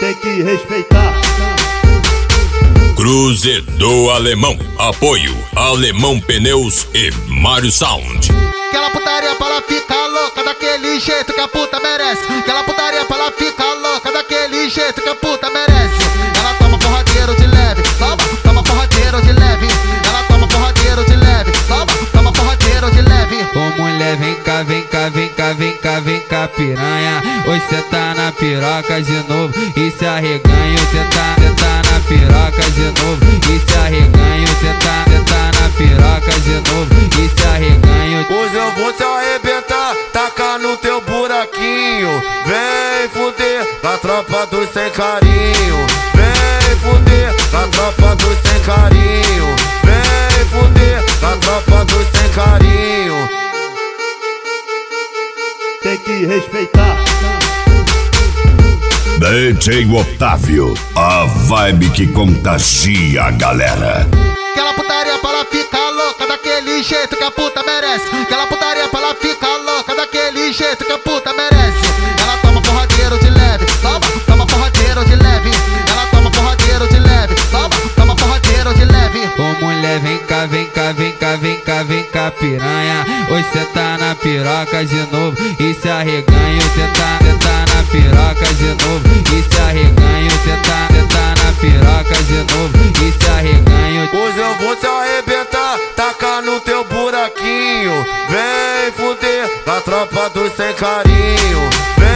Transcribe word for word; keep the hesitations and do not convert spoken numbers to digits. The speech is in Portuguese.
tem que respeitar. Cruze do Alemão. Apoio Alemão Pneus e Mário Sound. Aquela putaria pra ela ficar louca daquele jeito que a puta merece. Aquela putaria pra ela ficar louca daquele jeito que a puta merece. Ela toma porradeiro de leve, toma, toma porradeiro de leve. Ela toma porradeiro de leve, toma, toma porradeiro de leve. Ô mulher, vem cá, vem cá, vem cá, vem cá, vem cá, piranha. Hoje cê tá na piroca de novo e se arreganha. Cê tá, cê tá na piroca de novo e se arreganha. Cê tá, cê tá na piroca de novo e se arreganha. Hoje eu vou te arrebentar, tacar no teu buraquinho. Vem fuder na tropa dos sem carinho. Vem fuder na tropa dos sem carinho. Vem fuder na tropa dos sem carinho. Tem que respeitar. D J Otávio, a vibe que contagia a galera. Aquela putaria pra ela ficar louca daquele jeito que a puta merece. Aquela putaria pra ela ficar louca daquele jeito que a puta merece. Ela toma porradeiro de leve, toma, toma porradeiro de leve. Ela toma porradeiro de leve, toma, toma porradeiro de leve. Ô mulher, vem cá, vem cá, vem cá, vem cá, vem cá, piranha. Hoje cê tá na piroca de novo e se arreganha. Cê tá, cê tá na piroca de novo e se arreganha. Cê tá, cê tá na piroca de novo e se arreganha. Hoje eu vou te arrebentar, tacar no teu buraquinho. Vem fuder na tropa dos sem carinho. Vem